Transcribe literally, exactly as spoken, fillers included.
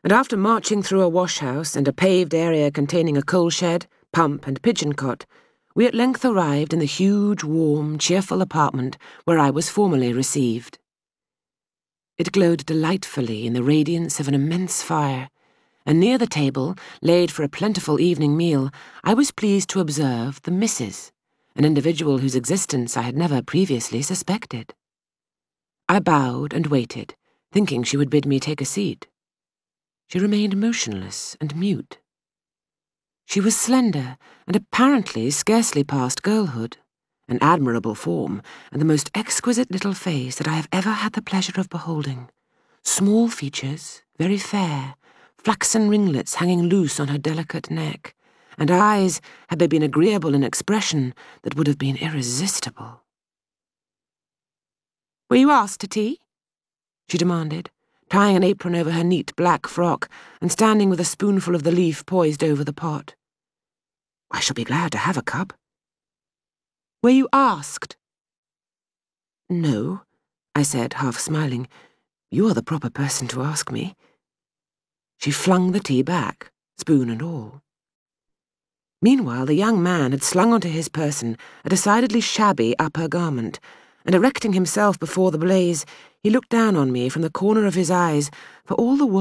and after marching through a wash-house and a paved area containing a coal shed, pump and pigeon cot, we at length arrived in the huge, warm, cheerful apartment where I was formerly received. It glowed delightfully in the radiance of an immense fire, and near the table, laid for a plentiful evening meal, I was pleased to observe the Missus, an individual whose existence I had never previously suspected. I bowed and waited, thinking she would bid me take a seat. She remained motionless and mute. She was slender and apparently scarcely past girlhood, an admirable form and the most exquisite little face that I have ever had the pleasure of beholding. Small features, very fair, flaxen ringlets hanging loose on her delicate neck, and eyes, had they been agreeable in expression, that would have been irresistible. "Were you asked to tea?" she demanded, tying an apron over her neat black frock and standing with a spoonful of the leaf poised over the pot. "I shall be glad to have a cup." "Were you asked?" "No," I said, half smiling. "You are the proper person to ask me." She flung the tea back, spoon and all. Meanwhile, the young man had slung onto his person a decidedly shabby upper garment, and erecting himself before the blaze, he looked down on me from the corner of his eyes for all the world